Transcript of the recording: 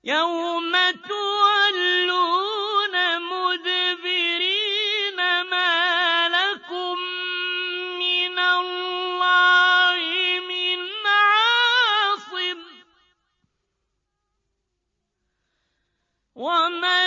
يَوْمَ تُوَلُّونَ مُدْبِرِينَ مَا لَكُم مِّنَ اللَّهِ مِنْ عَاصِمٍ وَمَن